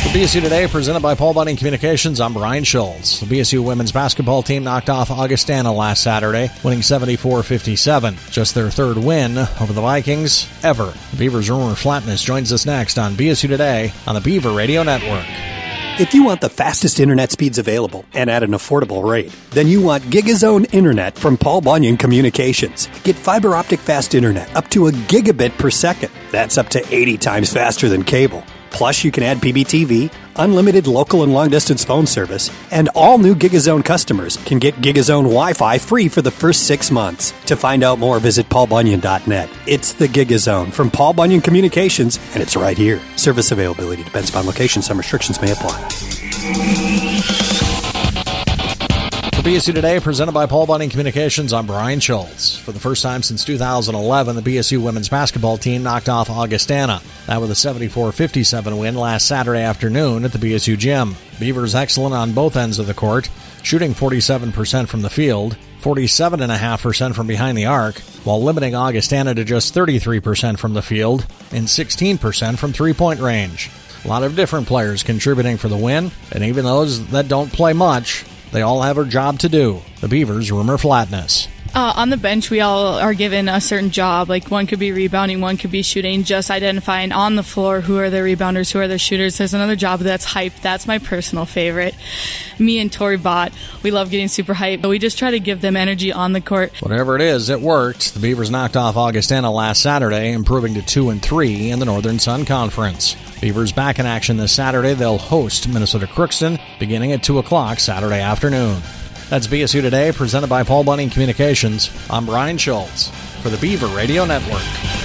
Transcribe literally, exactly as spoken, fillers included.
B S U Today, presented by Paul Bunyan Communications. I'm Brian Schultz. The B S U women's basketball team knocked off Augustana last Saturday, winning seventy-four fifty-seven. Just their third win over the Vikings ever. The Beavers' Rumor Flatness joins us next on B S U Today on the Beaver Radio Network. If you want the fastest internet speeds available and at an affordable rate, then you want GigaZone Internet from Paul Bunyan Communications. Get fiber optic fast internet up to a gigabit per second. That's up to eighty times faster than cable. Plus, you can add P B T V, unlimited local and long-distance phone service, and all new GigaZone customers can get GigaZone Wi-Fi free for the first six months. To find out more, visit paul bunyan dot net. It's the GigaZone from Paul Bunyan Communications, and it's right here. Service availability depends upon location. Some restrictions may apply. For B S U Today, presented by Paul Bunyan Communications, I'm Brian Schultz. For the first time since two thousand eleven, the B S U women's basketball team knocked off Augustana. That with a seventy-four fifty-seven win last Saturday afternoon at the B S U gym. Beavers excellent on both ends of the court, shooting forty-seven percent from the field, forty-seven point five percent from behind the arc, while limiting Augustana to just thirty-three percent from the field and sixteen percent from three-point range. A lot of different players contributing for the win, and even those that don't play much, they all have a job to do. The Beavers' Rumor Flatness. Uh, on the bench, we all are given a certain job. Like, one could be rebounding, one could be shooting, just identifying on the floor who are the rebounders, who are the shooters. There's another job that's hype. That's my personal favorite. Me and Tori Bott, we love getting super hype, but we just try to give them energy on the court. Whatever it is, it worked. The Beavers knocked off Augustana last Saturday, improving to two and three in the Northern Sun Conference. Beavers back in action this Saturday. They'll host Minnesota Crookston beginning at two o'clock Saturday afternoon. That's B S U Today, presented by Paul Bunyan Communications. I'm Brian Schultz for the Beaver Radio Network.